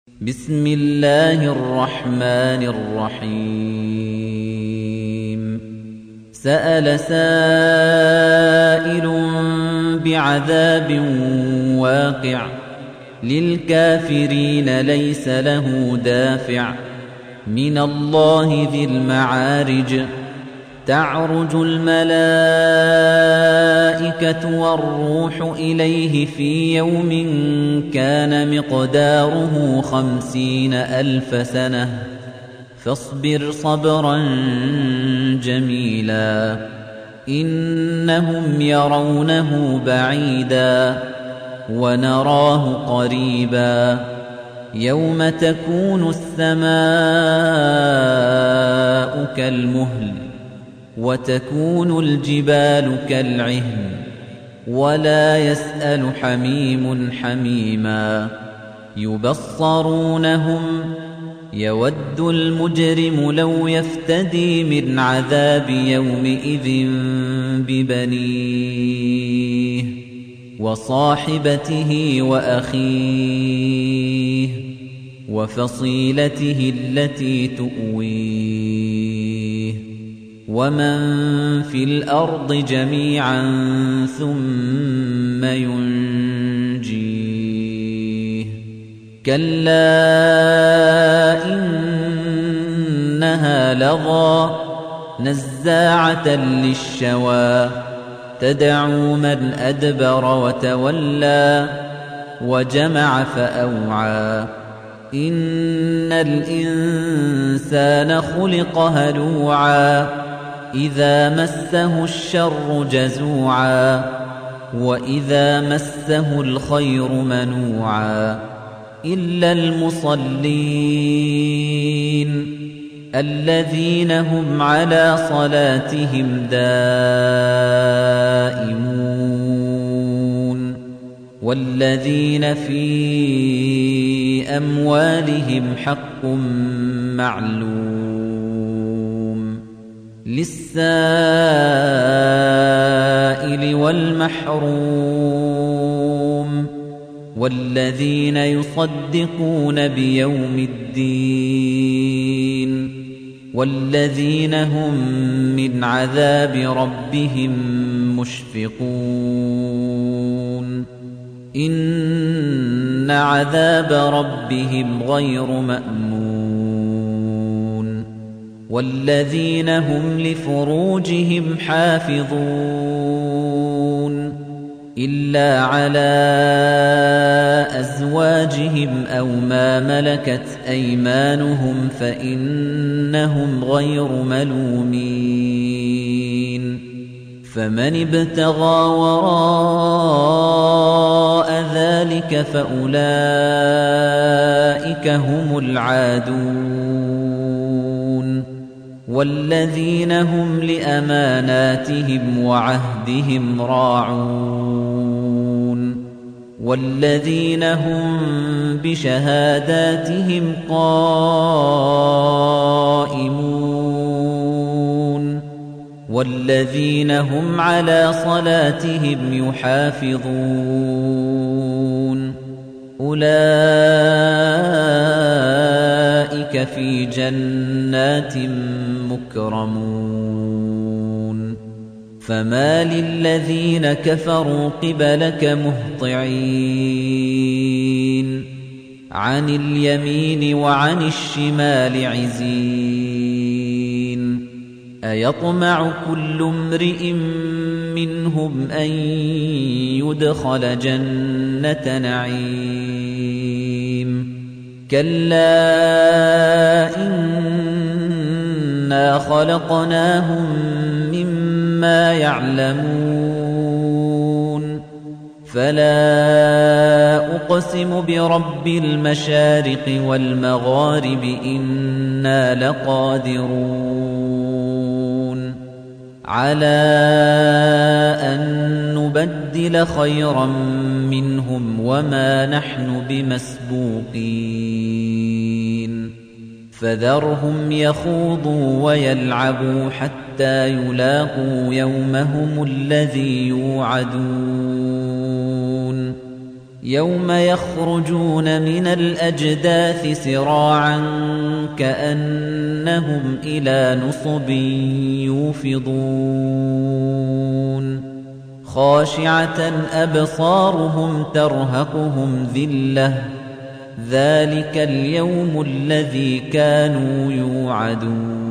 بسم الله الرحمن الرحيم سأل سائل بعذاب واقع للكافرين ليس له دافع من الله ذي المعارج تعرج الملائكة والروح إليه في يوم كان مقداره 50,000 سنة فاصبر صبرا جميلا إنهم يرونه بعيدا ونراه قريبا يوم تكون السماء كالمهل وتكون الجبال كالعهن ولا يسأل حميم حميما يبصرونهم يود المجرم لو يفتدي من عذاب يومئذ ببنيه وصاحبته وأخيه وفصيلته التي تؤويه ومن في الأرض جميعا ثم ينجيه كلا إنها لظى نزاعة للشوى تدعو من أدبر وتولى وجمع فأوعى إن الإنسان خلق هلوعا إذا مسه الشر جزوعا وإذا مسه الخير منوعا إلا المصلين الذين هم على صلاتهم دائمون والذين في أموالهم حق معلوم للسائل والمحروم والذين يصدقون بيوم الدين والذين هم من عذاب ربهم مشفقون إن عذاب ربهم غير مأمون والذين هم لفروجهم حافظون إلا على أزواجهم أو ما ملكت أيمانهم فإنهم غير ملومين فمن ابتغى وراء ذلك فأولئك هم العادون والذين هم لأماناتهم وعهدهم راعون والذين هم بشهاداتهم قائمون والذين هم على صلاتهم يحافظون أولئك في جنات مكرمون فما للذين كفروا قبلك مهطعين عن اليمين وعن الشمال عزين أيطمع كل امرئ منهم أن يدخل جنة نعيم كلا إنا خلقناهم مما يعلمون فلا أقسم برب المشارق والمغارب إنا لقادرون على أن نبدل خيرا منهم وما نحن بمسبوقين فذرهم يخوضوا ويلعبوا حتى يلاقوا يومهم الذي يوعدون يَوْمَ يَخْرُجُونَ مِنَ الْأَجْدَاثِ سِرَاعًا كَأَنَّهُمْ إِلَى نُصُبٍ يُوفِضُونَ خَاشِعَةً أَبْصَارُهُمْ تَرْهَقُهُمْ ذِلَّةٌ ذَلِكَ الْيَوْمُ الَّذِي كَانُوا يُوعَدُونَ